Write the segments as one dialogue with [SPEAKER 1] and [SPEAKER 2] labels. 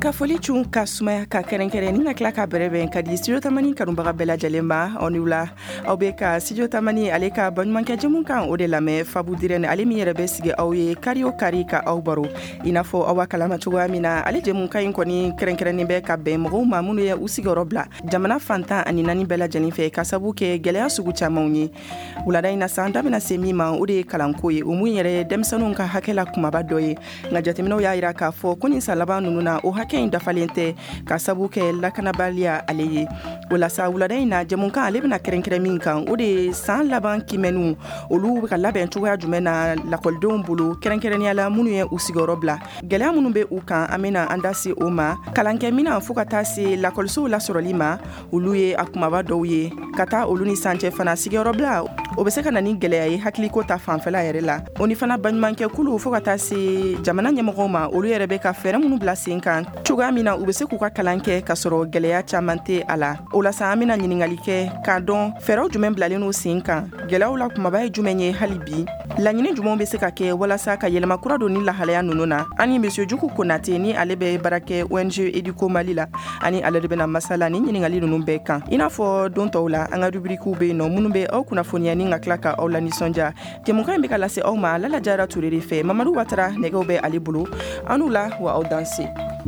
[SPEAKER 1] ka foli cun ka sumaya ka kɛrɛnkɛrɛn ni ka tila ka bɛrɛbɛn ka di studio tamani kanubaga bɛɛ lajɛlen ma aw ni wula aw bɛ ka studio tamani ale ka baɲumankɛ jɛmu kan o de lamɛn Fabu Dirɛne ale min yɛrɛ bɛ sigi aw ye kari o kari ka aw baro i n'a fɔ aw b'a kalama cogoya min na ale jɛmu kan in kɔni kɛrɛnkɛrɛnnen bɛ ka bɛn mɔgɔw ma minnu ye u sigiyɔrɔ bila jamana fantan ani naani bɛɛ lajɛlen fɛ ka sabu kɛ gɛlɛya sugu camanw ye wulada in na san da bɛna se min ma o de ye kalanko ye o mun yɛrɛ ye denmisɛnninw ka hakɛla kumaba dɔ ye nka jateminɛw y'a jira k'a fɔ ko nin san laban ninnu na o hakɛ in dafalen tɛ ka sabu kɛ lakanabaliya ale ye o la sa wulada in na jɛmukan ale bɛna kɛrɛnkɛrɛn min kan o de ye san laban kimɛnnu olu bɛ ka labɛn cogoya jumɛn na lakɔlidenw bolo kɛrɛnkɛrɛnnenya la minnu ye u sigiyɔrɔ bila gɛlɛya minnu bɛ u kan an bɛna an da se o ma kalankɛmina fo ka taa se lakɔlisow lasɔrɔli ma olu ye a kumaba dɔw ye ka taa olu ni sancɛ fana sigiyɔrɔ bila o bɛ se ka na ni gɛlɛya ye hakiliko ta fanfɛla yɛrɛ la o ni fana baɲumankɛ kulu fo ka taa se jamana ɲɛmɔgɔw ma olu yɛrɛ bɛ ka fɛɛrɛ minnu bila sen kan cogoya min na u bɛ se k'u ka kalan kɛ ka sɔrɔ gɛlɛya caman tɛ a la o la sa an bɛna ɲininkali kɛ k'a dɔn fɛɛrɛw jumɛn bilalen n'o sen kan gɛlɛyaw la kumaba ye jumɛn ye hali bi laɲini jumɛnw bɛ se ka kɛ walasa ka yɛlɛma kura don ni lahalaya ninnu na ani monsieur Juku Konate ni ale bɛ baara kɛ ONG Educo Mali la ani ale de bɛna masala ni ɲininkali ninnu bɛɛ kan i n'a fɔ don tɔw la an ka rubrikiw bɛ yen nɔ minnu bɛ aw kunnafoniya ni ka tila ka aw la nisɔndiya jɛmukan in bɛ ka lase aw ma Lala Jara Ture de fɛ Mamadu Watara nɛgɛw bɛ ale bolo an n'u la wa aw danse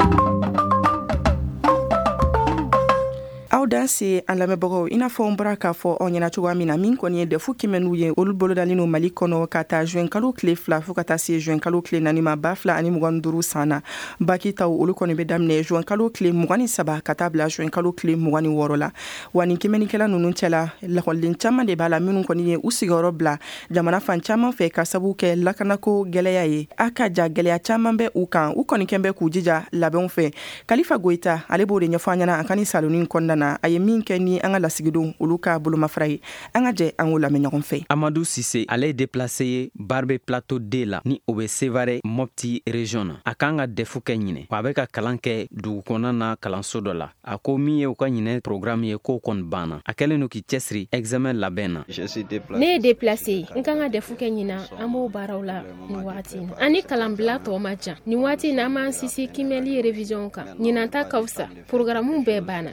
[SPEAKER 1] aw danse an lamɛnbagaw i n'a fɔ n bɔra k'a fɔ aw ɲɛna cogoya min na min kɔni ye dɛfu kimɛnnu ye olu bolodalen no Mali kɔnɔ ka taa juin kalo tile 2 fo ka taa se juin kalo tile 4 ma 2025 san na baki taw olu kɔni bɛ daminɛ juin kalo tile 23 ka taa bila juin kalo tile 26 la wa ni kimɛnnikɛla ninnu cɛla lakɔliden caman de b'a la minnu kɔni ye u sigiyɔrɔ bila jamana fan caman fɛ ka sabu kɛ lakanako gɛlɛya ye a ka ja gɛlɛya caman bɛ u kan u kɔni kɛn bɛ k'u jija labɛnw fɛ Kalifa Goita ale b'o de ɲɛfɔ an ɲɛna an ka ni saloni kɔnɔna na a ye min kɛ ni an ka lasigidenw olu ka bolomafara ye an ka jɛ an k'o lamɛn ɲɔgɔn fɛ
[SPEAKER 2] Amadou Sise ale ye déplacé ye Barbe Plateau D la ni o bɛ Sevare Mopti région na a kan ka defu kɛ ɲinɛ a bɛ ka kalan kɛ dugukɔnɔna na kalanso dɔ la a ko min ye u ka ɲinɛ programme ye k'o kɔni banna a kɛlen do k'i cɛsiri examen labɛn na
[SPEAKER 3] ne ye déplacé n kan ka defu kɛ ɲina an b'o baaraw la ni waati na ani kalanbila tɔ ma jan ni waati na an b'an sisi kimɛli révision kan ɲinanta ka fisa programme bɛɛ banna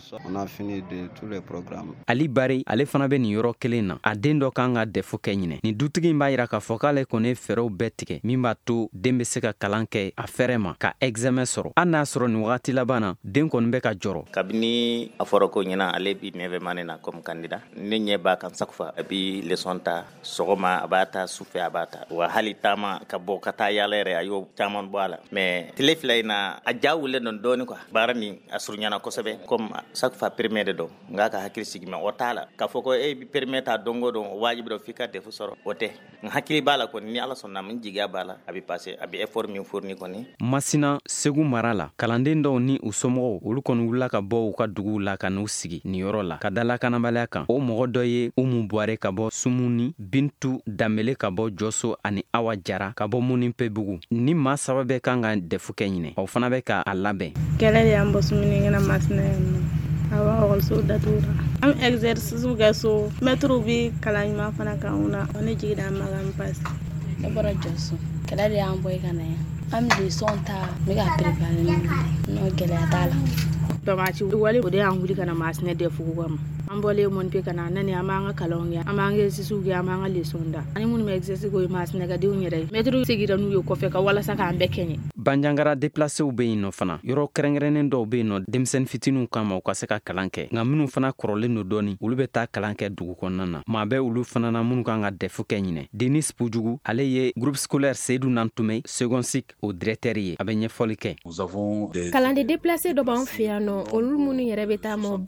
[SPEAKER 2] Ali Bari ale fana bɛ nin yɔrɔ kelen na a den dɔ kan ka defu kɛ ɲinɛ ni dutigi in b'a yira k'a fɔ k'ale kɔni ye fɛɛrɛw bɛɛ tigɛ min b'a to den bɛ se ka kalan kɛ a fɛrɛ ma ka examen sɔrɔ hali n'a sɔrɔ nin wagati laban na den kɔni bɛ ka jɔrɔ
[SPEAKER 4] kabini a fɔra ko ɲina ale bi nɛvɛ mane na comme candidat ne ɲɛ b'a kan chaque fois a bi leçon ta sɔgɔma a b'a ta sufɛ a b'a ta wa hali taama ka bɔ ka taa yaala yɛrɛ a y'o caman bɔ a la mais tile fila in na a ja wulen don dɔɔni quoi baara nin a suruɲana kosɛbɛ comme chaque fois premier de don nga ka hakili sigi ma o t'a la k'a fɔ ko e bi permet ta dongo don wajibi dɔ f'i ka defu sɔrɔ o tɛ n hakili b'a la kɔni ni ala sɔnna min jigiya b'a la a bi passé a bi effort min fourni kɔni
[SPEAKER 2] Masina Segu mara la kalanden dɔw ni u somɔgɔw olu kɔni wulila ka bɔ u ka duguw la ka n'u sigi nin yɔrɔ la ka dala kanabaliya kan o mɔgɔ dɔ ye Umu Buare ka bɔ Sumuni Bintu Damele ka bɔ Joso ani Awa Jara ka bɔ Munipebugu ni maa saba bɛ kan ka defu kɛ ɲinɛ o fana bɛ ka a labɛn
[SPEAKER 5] kɛlɛ de y'an bɔ Sumuni ngana Masina yan awa ɔkɔliso datura an exercice kɛ so mɛtiriw bi kalan ɲuman fana kan u na ne jigida an ma kan passe
[SPEAKER 6] ne bɔra Joso kɛlɛ de y'an bɔ i ka na yan an bɛ leçon ta n bɛ ka préparer n'o gɛlɛya t'a la
[SPEAKER 5] Bamaci wale o de y'an wuli ka na Masina defu kama an bɔlen Monipe ka na nani an b'an ka kalanw kɛ an b'an ka exercice kɛ an b'an ka leçon da ani minnu bɛ exercice k'o ye Masina ka denw yɛrɛ mɛtiriw segira n'u ye kɔfɛ ka walasa k'an bɛɛ kɛɲɛ
[SPEAKER 2] Banjangara déplacéw bɛ yen nɔ fana yɔrɔ kɛrɛnkɛrɛnnen dɔw bɛ yen nɔ denmisɛnnin fitininw kama u ka se ka kalan kɛ nka minnu fana kɔrɔlen don dɔɔni olu bɛ taa kalan kɛ dugu kɔnɔna na maa bɛ olu fana na minnu kan ka defu kɛ ɲinɛ Denis Pujugu ale ye groupe scolaire Seydou Nantume second cycle o directeur ye a bɛ ɲɛfɔli kɛ
[SPEAKER 3] kalanden déplacé dɔ b'an fɛ yan nɔ olu minnu yɛrɛ bɛ taa ma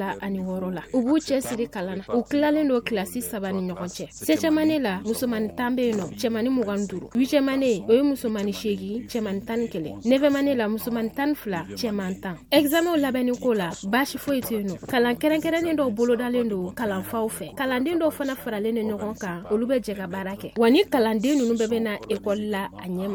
[SPEAKER 3] 76 la u b'u cɛsiri kalan na u tilalen do kilasi 3 ni ɲɔgɔn cɛ septième la musomani 10 bɛ yen nɔ cɛmani 25 huitième o ye musomani 8 cɛmani 11 neuvième la musomani 12 cɛmani 10 examen labɛnni ko la baasi foyi tɛ yen nɔ kalan kɛrɛnkɛrɛnnen dɔw bolodalen do kalanfaw fɛ kalanden dɔw fana faralen do ɲɔgɔn kan olu bɛ jɛ ka baara kɛ wa ni kalanden ninnu bɛɛ bɛ na école la a ɲɛma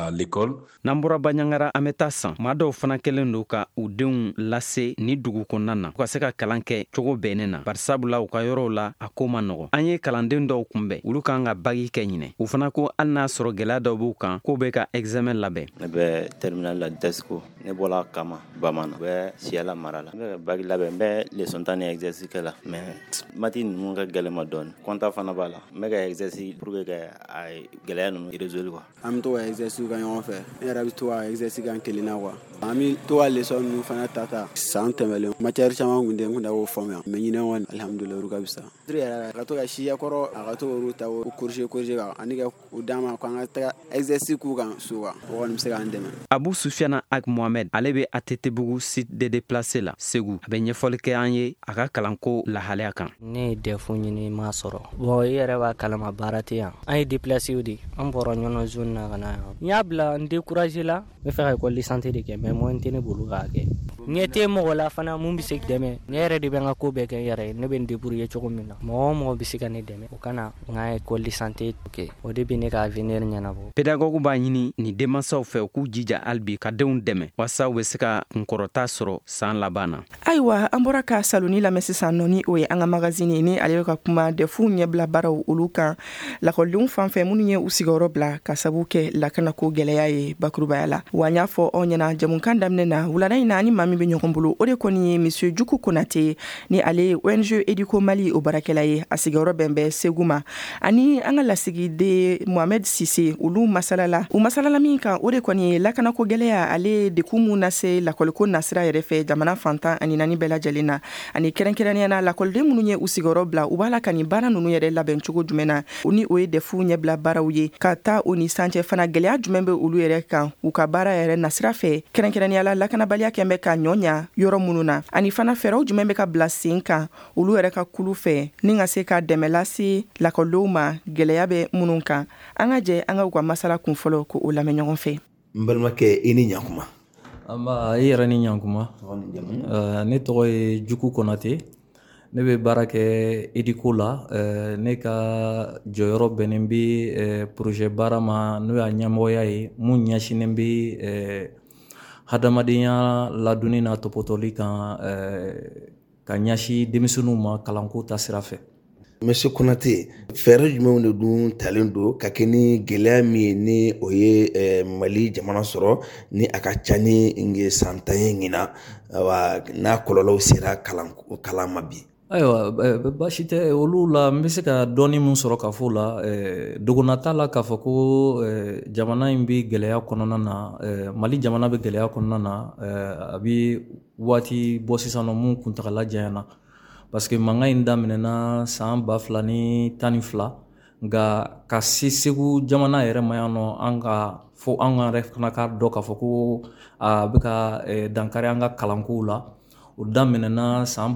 [SPEAKER 2] n'an bɔra Banjangara an bɛ taa san maa dɔw fana kɛlen do ka u denw lase ni dugu kɔnɔna na u ka se ka kalan kɛ cogo bɛnnen na barisabula u ka yɔrɔw la a ko ma nɔgɔ an ye kalanden dɔw kunbɛn olu kan ka bagi kɛ ɲinɛ u fana ko hali n'a sɔrɔ gɛlɛya dɔw b'u kan k'u bɛ ka examen labɛn
[SPEAKER 7] ne bɛ terminal la DESCO ne bɔla Kama Bamana bɛ Siyala mara la. Ne bɛ bac labɛn n bɛ leçon tan ni exercice kɛ la mais mati ninnu ka gɛlɛn ma dɔɔni. Compta fana b'a la. N bɛ ka exercice pour que ka gɛlɛya ninnu résoudre quoi.
[SPEAKER 8] An bɛ to ka exercice kɛ ɲɔgɔn fɛ. Ne yɛrɛ bɛ to ka exercice kɛ n kelen na quoi. An bɛ to ka leçon ninnu fana ta san tɛmɛlen. Matière caman kun tɛ n kun tɛ k'o faamuya mais ɲinɛ kɔni alhamdulilayi olu ka fisa. Yɛrɛ a ka to ka siya kɔrɔ a ka to k'olu ta o corriger kan ani ka o d'a ma ko an ka taga exercice k'u kan so quoi. O kɔni bɛ se k'an dɛmɛ.
[SPEAKER 2] Abu Sufiana Ak Mohamed ale bɛ ATTbugu site de déplacé la Segu. A bɛ ɲɛfɔli kɛ an ye a ka kalanko lahalaya kan.
[SPEAKER 9] Ne ye defu ɲini m'a sɔrɔ. Bon i yɛrɛ b'a kalama baara tɛ yan. An ye déplacé de. An bɔra ɲɔnɔ zone na ka na yan. N y'a bila n découragé la. N bɛ fɛ ka école de santé de kɛ mais moyen tɛ ne bolo k'a kɛ. Ɲɛ tɛ mɔgɔ la fana mun bɛ se dɛmɛ. Ne yɛrɛ de bɛ n ka ko bɛɛ kɛ n yɛrɛ ye. Ne bɛ n débrouiller cogo min na. Mɔgɔ o mɔgɔ bɛ se ka ne dɛmɛ. O kana n ka école de santé kɛ. O de bɛ ne ka avenir ɲɛnabɔ.
[SPEAKER 2] Pédagogue b'a ɲini ni denmansaw fɛ u k'u jija halibi ka denw dɛmɛ walasa u bɛ se ka kunkɔrɔta sɔrɔ san laban na.
[SPEAKER 1] Ayiwa an bɔra ka saloni lamɛn sisan nɔ ni o ye an ka magazine ni ale bɛ ka kuma defu ɲɛbila baaraw olu kan lakɔlidenw fan fɛ minnu ye u sigiyɔrɔ bila ka sabu kɛ lakanako gɛlɛya ye bakurubaya la. Wa n y'a fɔ aw ɲɛna jamukan daminɛ na wulada in na ani maa min bɛ ɲɔgɔn bolo o de kɔni ye monsieur Juku Konate ni ale ye ONG Ediko Mali o baarakɛla ye a sigiyɔrɔ bɛn bɛ Segu ma ani an ka lasigiden Mohamed Sise olu masalala u masalala min kan o de kɔni ye lakanako gɛlɛya ale deku mun lase lakɔliko nasira yɛrɛ fɛ jamana fantan ani naani bɛɛ lajɛlen na ani kɛrɛnkɛrɛnnenya na lakɔliden minnu ye u sigiyɔrɔ bila u b'a la ka nin baara ninnu yɛrɛ labɛn cogo jumɛn na o ni o ye defu ɲɛbila baaraw ye ka taa o ni sancɛ fana gɛlɛya jumɛn bɛ olu yɛrɛ kan u ka baara yɛrɛ nasira fɛ kɛrɛnkɛrɛnnenya la lakanabaliya kɛn bɛ ka ɲɔɲa yɔrɔ minnu na ani fana fɛɛrɛw jumɛn bɛ ka bila sen kan olu yɛrɛ ka kulu fɛ ni ka se ka dɛmɛ lase lakɔlidenw ma gɛlɛya bɛ minnu kan an ka jɛ an ka u ka masala kun fɔlɔ ko o lamɛn ɲɔgɔn fɛ.
[SPEAKER 10] N balimakɛ i ni ɲakuma.
[SPEAKER 11] Anba i yɛrɛ ni ɲakuma. Ne tɔgɔ ye Juku Konate. Ne bɛ baara kɛ Ediko la. Ne ka jɔyɔrɔ bɛnnen bɛ projet baara ma n'o y'a ɲɛmɔgɔya ye mun ɲɛsinnen bɛ hadamadenya ladonni n'a tɔpɔtɔli kan ka ɲɛsin denmisɛnninw ma kalanko ta sira fɛ.
[SPEAKER 10] Monsieur Konate, fɛɛrɛ jumɛnw de dun talen don ka kɛ ni gɛlɛya min ye ni o ye Mali jamana sɔrɔ ni a ka ca ni san 10 ye ɲina n'a kɔlɔlɔw sera kalan ma bi.
[SPEAKER 11] Ayiwa baasi tɛ olu la n bɛ se ka dɔɔni min sɔrɔ ka fɔ la dogona t'a la k'a fɔ ko jamana in bɛ gɛlɛya kɔnɔna na Mali jamana bɛ gɛlɛya kɔnɔna na a bɛ waati bɔ sisan nɔ mun kuntagala janyana parce que mankan in daminɛna san 2012 nka ka se Segu jamana yɛrɛ ma yan nɔ an yɛrɛ fana ka dɔn k'a fɔ ko a bɛ ka dankari an ka kalankow la. O daminɛna san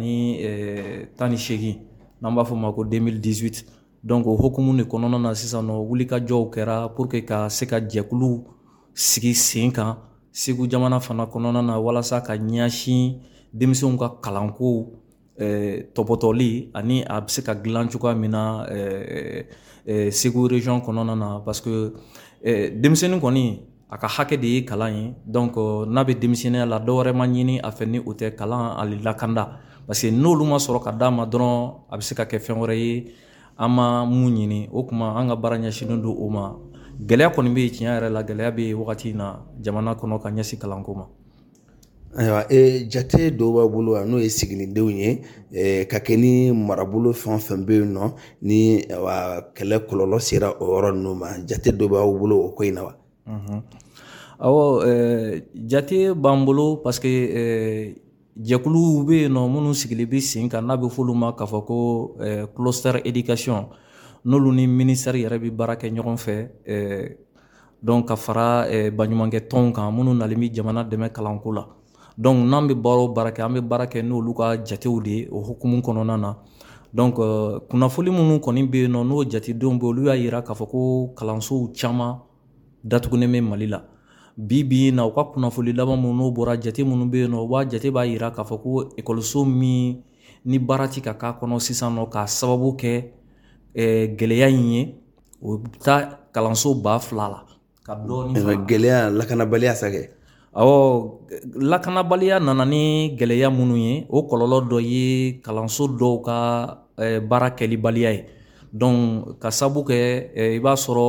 [SPEAKER 11] 2018 n'an b'a fɔ ma ko 2018 donc o hokumu de kɔnɔna na sisan nɔ wulikajɔw kɛra pour que ka se ka jɛkulu sigi sen kan Segu jamana fana kɔnɔna na walasa ka ɲɛsin denmisɛnw ka kalanko tɔpɔtɔli ani a bɛ se ka dilan cogoya min na Segu région kɔnɔna na parce que denmisɛnnin kɔni a ka hakɛ de ye kalan ye donc n'a bɛ denmisɛnninya la dɔ wɛrɛ ma ɲini a fɛ ni o tɛ kalan ali lakanda parce que n'olu ma sɔrɔ ka d'a ma dɔrɔn a bɛ se ka kɛ fɛn wɛrɛ ye an ma mun ɲini o tuma an ka baara ɲɛsinnen don o ma gɛlɛya kɔni bɛ yen tiɲɛ yɛrɛ la gɛlɛya bɛ yen wagati in na jamana kɔnɔ ka ɲɛsin kalanko ma.
[SPEAKER 10] Ayiwa jate dɔw b'a bolo n'o ye siginidenw ye ka kɛ ni marabolo fɛn o fɛn bɛ yen nɔ ni kɛlɛ kɔlɔlɔ sera o yɔrɔ ninnu ma jate dɔw b'aw bolo o ko in na wa.
[SPEAKER 11] Awɔ jate b'an bolo parce que jɛkuluw bɛ yen nɔ minnu sigilen bɛ sen kan n'a bɛ f'olu ma k'a fɔ ko cluster éducation n'olu ni ministère yɛrɛ bɛ baara kɛ ɲɔgɔn fɛ donc ka fara baɲumankɛ tɔnw kan minnu nalen bɛ jamana dɛmɛ kalanko la donc n'an bɛ baara o baara kɛ an bɛ baara kɛ n'olu ka jatew de ye o hukumu kɔnɔna na donc kunnafoni minnu kɔni bɛ yen nɔ n'o jatedenw bɛ olu y'a yira k'a fɔ ko kalansow caman datugunen bɛ Mali la bi na u ka kunnafoni laban minnu n'o bɔra jate minnu bɛ yen nɔ wa jate b'a yira k'a fɔ ko ekɔliso min ni baara ti ka k'a kɔnɔ sisan nɔ k'a sababu kɛ gɛlɛya in ye o bɛ taa kalanso 2000 la ka dɔɔni
[SPEAKER 10] gɛlɛya lakanabaliya sakɛ.
[SPEAKER 11] Awɔ lakanabaliya nana ni gɛlɛya minnu ye o kɔlɔlɔ dɔ ye kalanso dɔw ka baara kɛlibaliya ye donc ka sababu kɛ i b'a sɔrɔ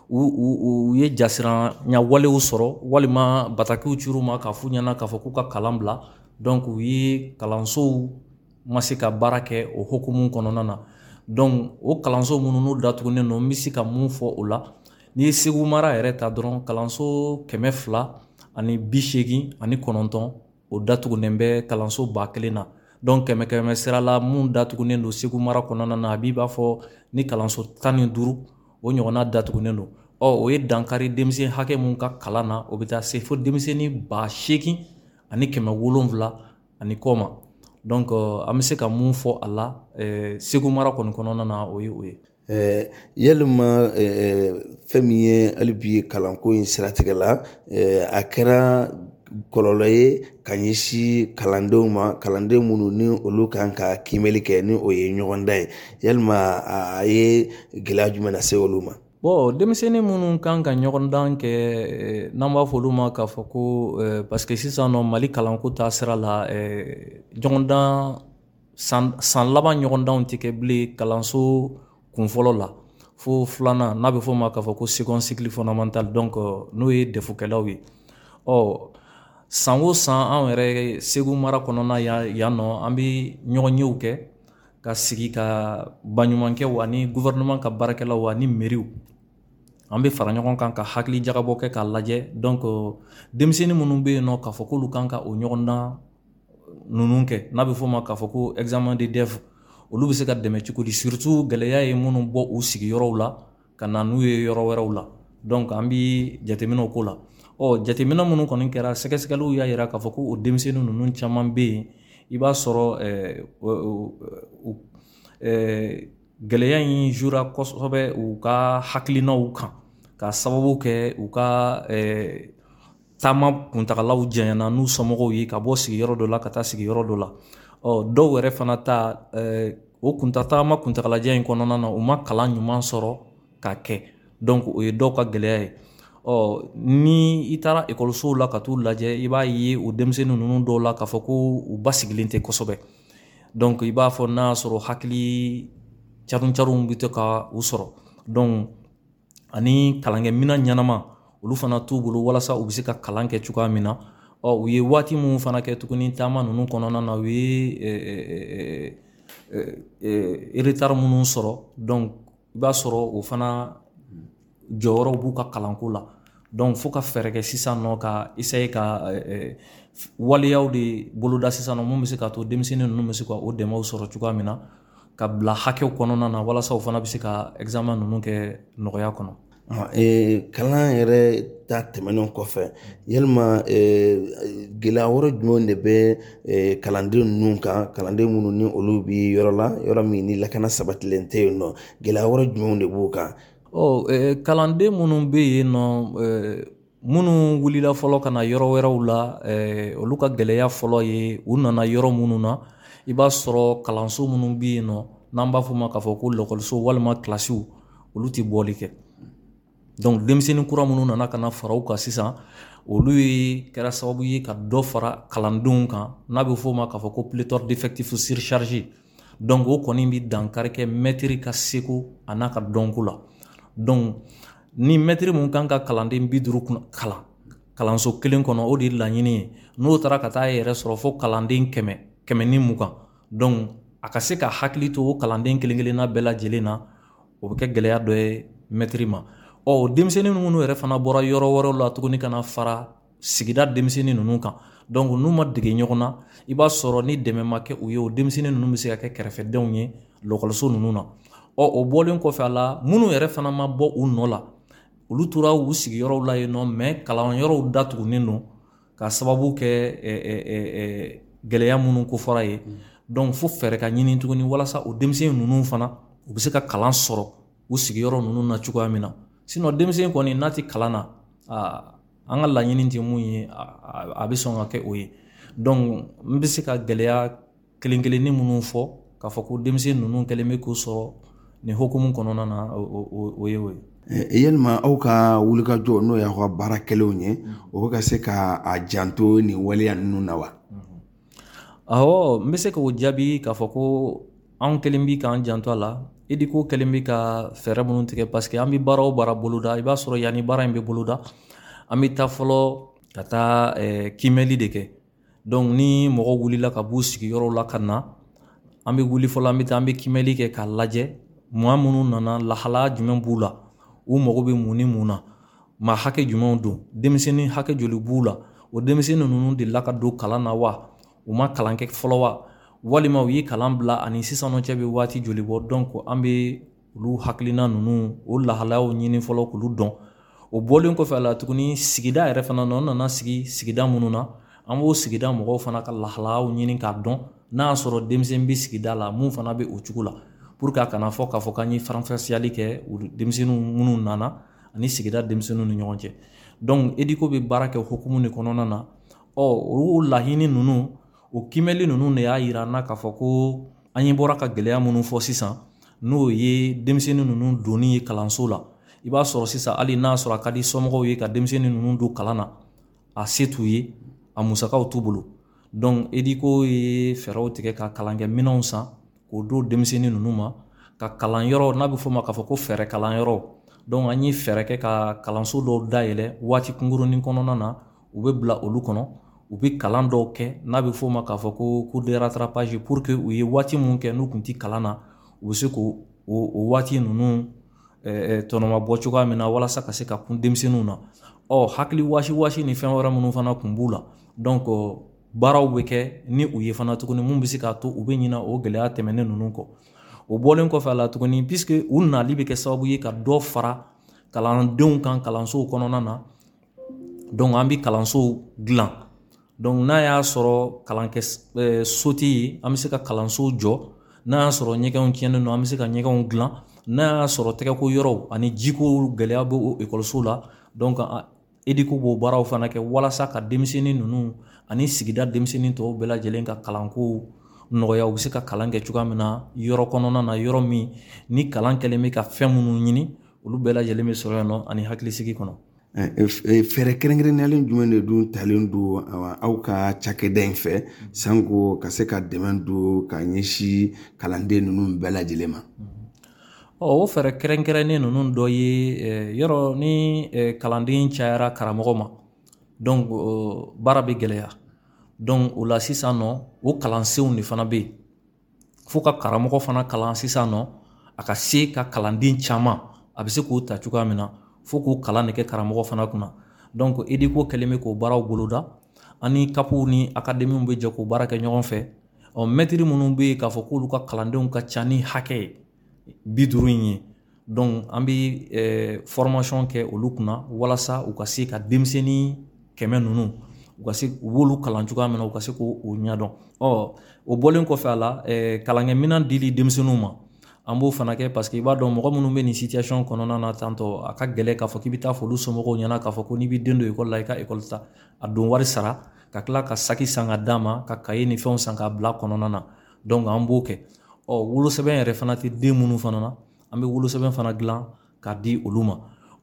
[SPEAKER 11] u ye jasiranya walew sɔrɔ walima batakiw cir'u ma k'a f'u ɲɛna k'a fɔ k'u ka kalan bila donc u ye kalansow ma se ka baara kɛ o hokumu kɔnɔna na donc o kalanso minnu n'u datugunen don n bɛ se ka mun fɔ o la n'i ye Segu mara yɛrɛ ta dɔrɔn kalanso 289 o datugunen bɛ kalanso 1000 na donc kɛmɛ sira la mun datugunen don Segu mara kɔnɔna na a b'i b'a fɔ ni kalanso 15 o ɲɔgɔnna datugunen don o ye dankari denmisɛn hakɛ mun ka kalan na o bɛ taa se fo denmisɛnnin 8,700 ani kɔ ma donc an bɛ se ka mun fɔ a la Segu mara kɔnɔna na o ye o ye.
[SPEAKER 10] Yalima fɛn min ye hali bi kalanko in siratigɛ la a kɛra kɔlɔlɔ ye ka ɲɛsin kalandenw ma kalanden minnu ni olu kan ka kimɛli kɛ ni o ye ɲɔgɔn dan ye yalima a ye gɛlɛya jumɛn na se olu ma.
[SPEAKER 11] Bon denmisɛnnin minnu kan ka ɲɔgɔn dan kɛ n'an b'a fɔ olu ma k'a fɔ ko parce que sisan nɔ Mali kalanko ta sira la ɲɔgɔn dan san laban ɲɔgɔn danw tɛ kɛ bilen kalanso kunfɔlɔ la fo filanan n'a bɛ fɔ o ma k'a fɔ ko second cycle fondamental donc n'o ye defokɛlaw ye san o san an yɛrɛ Segu mara kɔnɔna yan nɔ an bɛ ɲɔgɔn yew kɛ ka sigi ka baɲumankɛw ani gouvernement ka baarakɛlaw ani mairies an bɛ fara ɲɔgɔn kan ka hakili jagabɔ kɛ k'a lajɛ donc denmisɛnnin minnu bɛ yen nɔ k'a fɔ k'olu kan ka o ɲɔgɔn dan ninnu kɛ n'a bɛ fɔ o ma k'a fɔ ko examen de DEF olu bɛ se ka dɛmɛ cogo di surtout gɛlɛya ye minnu bɔ u sigiyɔrɔw la ka na n'u ye yɔrɔ wɛrɛw la donc an bɛ jateminɛw k'o la jateminɛ minnu kɔni kɛra sɛgɛsɛgɛliw y'a jira k'a fɔ ko o denmisɛnnin ninnu caman bɛ yen i b'a sɔrɔ gɛlɛya in jura kosɛbɛ u ka hakilinaw kan ka sababu kɛ u ka taama kuntagalaw janyana n'u somɔgɔw ye ka bɔ sigiyɔrɔ dɔ la ka taa sigiyɔrɔ dɔ la dɔw yɛrɛ fana ta o taama kuntagalajan in kɔnɔna na u ma kalan ɲuman sɔrɔ ka kɛ donc o ye dɔw ka gɛlɛya ye ni i taara ekɔlisow la ka t'u lajɛ i b'a ye o denmisɛnnin ninnu dɔw la k'a fɔ ko u basigilen tɛ kosɛbɛ donc i b'a fɔ n'a y'a sɔrɔ hakili carinw bɛ to ka u sɔrɔ donc ani kalankɛminɛn ɲɛnama olu fana t'u bolo walasa u bɛ se ka kalan kɛ cogoya min na u ye waati minnu fana kɛ tuguni taama ninnu kɔnɔna na u ye retard minnu sɔrɔ donc i b'a sɔrɔ o fana jɔyɔrɔ b'u ka kalanko la donc fo ka fɛɛrɛ kɛ sisan nɔ ka essayer ka waleyaw de boloda sisan nɔ mun bɛ se ka to denmisɛnnin ninnu bɛ se ka o dɛmɛw sɔrɔ cogoya min na ka bila hakɛw kɔnɔna na walasa o fana bɛ se ka examen ninnu kɛ nɔgɔya kɔnɔ.
[SPEAKER 10] Kalan yɛrɛ ta tɛmɛnen kɔfɛ yalima gɛlɛya wɛrɛ jumɛn de bɛ kalanden ninnu kan kalanden minnu ni olu bɛ yɔrɔ la yɔrɔ min ni lakana sabatilen tɛ yen nɔ gɛlɛya wɛrɛ jumɛn de b'u kan.
[SPEAKER 11] Kalanden minnu bɛ yen nɔ minnu wulila fɔlɔ ka na yɔrɔ wɛrɛw la olu ka gɛlɛya fɔlɔ ye u nana yɔrɔ minnu na i b'a sɔrɔ kalanso minnu bɛ yen nɔ n'an b'a fɔ o ma k'a fɔ ko lɔkɔliso walima kilasiw olu tɛ bɔli kɛ donc denmisɛnnin kura minnu nana ka na fara u kan sisan olu ye kɛra sababu ye ka dɔ fara kalandenw kan n'a bɛ fɔ o ma k'a fɔ ko pléthore d'effectifs surchargé donc o kɔni bɛ dankari kɛ mɛtiri ka seko a n'a ka dɔnko la donc ni mɛtiri mun kan ka kalanden 50 kalan kalanso kelen kɔnɔ o de ye laɲini ye n'o taara ka taa yɛrɛ sɔrɔ fo kalanden 120 donc a ka se ka hakili to o kalanden kelen kelenna bɛɛ lajɛlen na o bɛ kɛ gɛlɛya dɔ ye mɛtiri ma denmisɛnnin ninnu yɛrɛ fana bɔra yɔrɔ wɛrɛw la tuguni ka na fara sigida denmisɛnnin ninnu kan donc n'u ma dege ɲɔgɔn na i b'a sɔrɔ ni dɛmɛ ma kɛ u ye o denmisɛnnin ninnu bɛ se ka kɛ kɛrɛfɛdenw ye lɔkɔliso ninnu na o bɔlen kɔfɛ a la minnu yɛrɛ fana ma bɔ u nɔ la olu tora u sigiyɔrɔw la yen nɔ mais kalanyɔrɔw datugulen don ka sababu kɛ gɛlɛya minnu kofɔra ye donc fo fɛɛrɛ ka ɲini tuguni walasa o denmisɛnnin ninnu fana u bɛ se ka kalan sɔrɔ u sigiyɔrɔ ninnu na cogoya min na sinon denmisɛnnin kɔni n'a tɛ kalan na an ka laɲini tɛ mun ye a bɛ sɔn ka kɛ o ye donc n bɛ se ka gɛlɛya kelen-kelenni minnu fɔ k'a fɔ ko denmisɛnnin ninnu kɛlen bɛ k'o sɔrɔ nin hokumu kɔnɔna na o ye o ye.
[SPEAKER 10] Yalima aw ka wulikajɔ n'o y'aw ka baarakɛlaw ye o bɛ ka se ka a janto nin waleya ninnu na wa.
[SPEAKER 11] Awɔ n bɛ se k'o jaabi k'a fɔ ko anw kelen bɛ k'an janto a la ediko kelen bɛ ka fɛɛrɛ minnu tigɛ parce que an bɛ baara o baara boloda i b'a sɔrɔ yanni baara in bɛ boloda an bɛ taa fɔlɔ ka taa kimɛli de kɛ donc ni mɔgɔ wulila ka b'u sigiyɔrɔ la ka na an bɛ wuli fɔlɔ an bɛ taa an bɛ kimɛli kɛ k'a lajɛ maa minnu nana lahala jumɛn b'u la u mago bɛ mun ni mun na maa hakɛ jumɛnw don denmisɛnnin hakɛ joli b'u la o denmisɛnnin ninnu delila ka don kalan na wa u ma kalan kɛ fɔlɔ wa walima u ye kalan bila ani sisan cɛ bɛ waati joli bɔ donc an bɛ olu hakilina ninnu o lahalayaw ɲini fɔlɔ k'olu dɔn o bɔlen kɔfɛ a la tuguni sigida yɛrɛ fana na o nana sigi sigida minnu na an b'o sigida mɔgɔw fana ka lahalayaw ɲini k'a dɔn n'a y'a sɔrɔ denmisɛn bɛ sigida la mun fana bɛ o cogo la pour que a kana fɔ k'a fɔ k'an ye faranfasiyali kɛ denmisɛnninw minnu nana ani sigida denmisɛnninw ni ɲɔgɔn cɛ donc ediko bɛ baara kɛ hukumu de kɔnɔna na o laɲini ninnu o kimɛli ninnu de y'a yira an na k'a fɔ ko an ye bɔra ka gɛlɛya minnu fɔ sisan n'o ye denmisɛnnin ninnu donni ye kalanso la i b'a sɔrɔ sisan hali n'a sɔrɔ a ka di somɔgɔw ye ka denmisɛnnin ninnu don kalan na a se t'u ye a musakaw t'u bolo donc ediko ye fɛɛrɛw tigɛ ka kalankɛ minɛnw san k'o don denmisɛnnin ninnu ma ka kalanyɔrɔ n'a bɛ fɔ ma k'a fɔ ko fɛɛrɛ kalanyɔrɔ donc an ye fɛɛrɛ kɛ ka kalanso dɔw dayɛlɛ waati kunkurunin kɔnɔna na u bɛ bila olu kɔnɔ u bɛ kalan dɔw kɛ n'a bɛ fɔ ma k'a fɔ ko cours de rattrapage pour que u ye waati mun kɛ n'u tun tɛ kalan na u bɛ se k'o waati ninnu tɔnɔma bɔ cogoya min na walasa ka se ka kun denmisɛnninw na hakili wasi ni fɛn wɛrɛ minnu fana kun b'u la donc baaraw bɛ kɛ ni u ye fana tuguni mun bɛ se k'a to u bɛ ɲina o gɛlɛya tɛmɛnen ninnu kɔ o bɔlen kɔfɛ a la tuguni puisque u nali bɛ kɛ sababu ye ka dɔ fara kalandenw kan kalansow kɔnɔna na donc an bɛ kalansow dilan donc n'a y'a sɔrɔ kalankɛ so tɛ yen an bɛ se ka kalansow jɔ n'a y'a sɔrɔ ɲɛgɛnw tiɲɛnen don an bɛ se ka ɲɛgɛnw dilan n'a y'a sɔrɔ tɛgɛko yɔrɔw ani jiko gɛlɛya bɛ o ekɔliso la donc ediko b'o baaraw fana kɛ walasa ka denmisɛnnin ninnu ani sigida denmisɛnnin tɔw bɛɛ lajɛlen ka kalanko nɔgɔya u bɛ se ka kalan kɛ cogoya min na yɔrɔ kɔnɔna na yɔrɔ min ni kalan kɛlen bɛ ka fɛn minnu ɲini olu bɛɛ lajɛlen bɛ sɔrɔ yan nɔ ani hakilisigi kɔnɔ.
[SPEAKER 10] fɛɛrɛ kɛrɛnkɛrɛnnalen jumɛn de dun talen don aw ka cakɛda in fɛ sanko ka se ka dɛmɛ don ka ɲɛsin kalanden ninnu bɛɛ lajɛlen ma.
[SPEAKER 11] o fɛɛrɛ kɛrɛnkɛrɛnnen ninnu dɔ ye yɔrɔ ni kalanden cayara karamɔgɔ ma donc baara bɛ gɛlɛya donc o la sisan nɔ o kalansenw de fana bɛ yen fo ka karamɔgɔ fana kalan sisan nɔ a ka se ka kalanden caman a bɛ se k'o ta cogoya min na fo k'o kalan de kɛ karamɔgɔ fana kunna donc ediko kɛlen bɛ k'o baaraw boloda ani kapuw ni akademiw bɛ jɛ k'o baara kɛ ɲɔgɔn fɛ mɛtiri minnu bɛ yen k'a fɔ k'olu ka kalandenw ka ca ni hakɛ ye 50 in ye donc an bɛ formation kɛ olu kunna walasa u ka se ka denmisɛnnin 100 ninnu u ka se u b'olu kalan cogoya min na u ka se k'o ɲɛdɔn o bɔlen kɔfɛ a la kalankɛminɛn dili denmisɛnninw ma an b'o fana kɛ parce que i b'a dɔn mɔgɔ minnu bɛ nin situation kɔnɔna na tantɔ a ka gɛlɛ k'a fɔ k'i bɛ taa fɔ olu somɔgɔw ɲɛna k'a fɔ ko n'i b'i den don école la i ka école ta a don wari sara ka tila ka saki san ka d'a ma ka cahier ni fɛnw san k'a bila kɔnɔna na donc an b'o kɛ wolosɛbɛn yɛrɛ fana tɛ den minnu fana na an bɛ wolosɛbɛn fana dilan k'a di olu ma